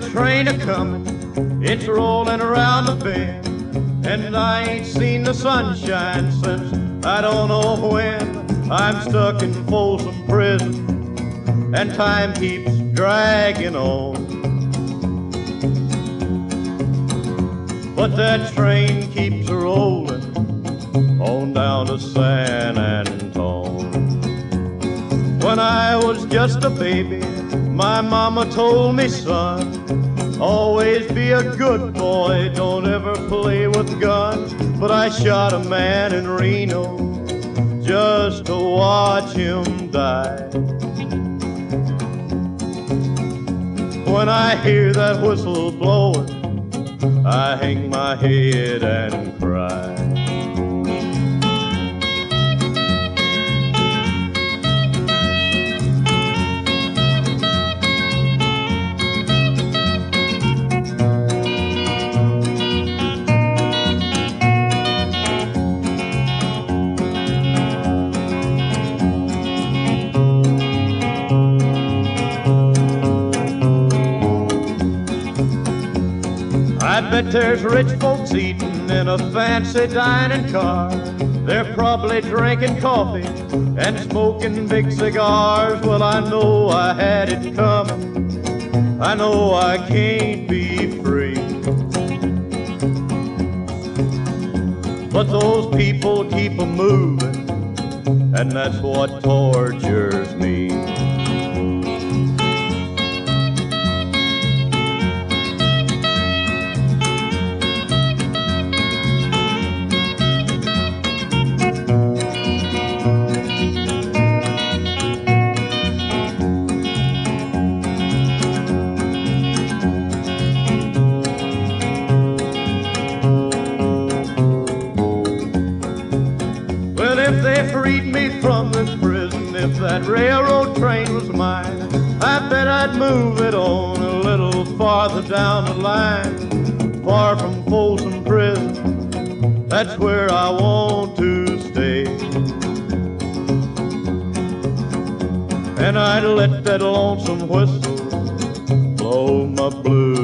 train a-comin', it's rollin' around the bend, and I ain't seen the sunshine since I don't know when. I'm stuck in Folsom Prison, and time keeps dragging on. But that train keeps rollin' on down to San Antone. When I was just a baby, my mama told me, son, always be a good boy, don't ever play with guns. But I shot a man in Reno just to watch him die. When I hear that whistle blowing, I hang my head and cry. I bet there's rich folks eating in a fancy dining car. They're probably drinking coffee and smoking big cigars. Well, I know I had it coming. I know I can't be free. But those people keep a moving, and that's what tortures me. If they freed me from this prison, if that railroad train was mine, I bet I'd move it on a little farther down the line, far from Folsom Prison. That's where I want to stay. And I'd let that lonesome whistle blow my blues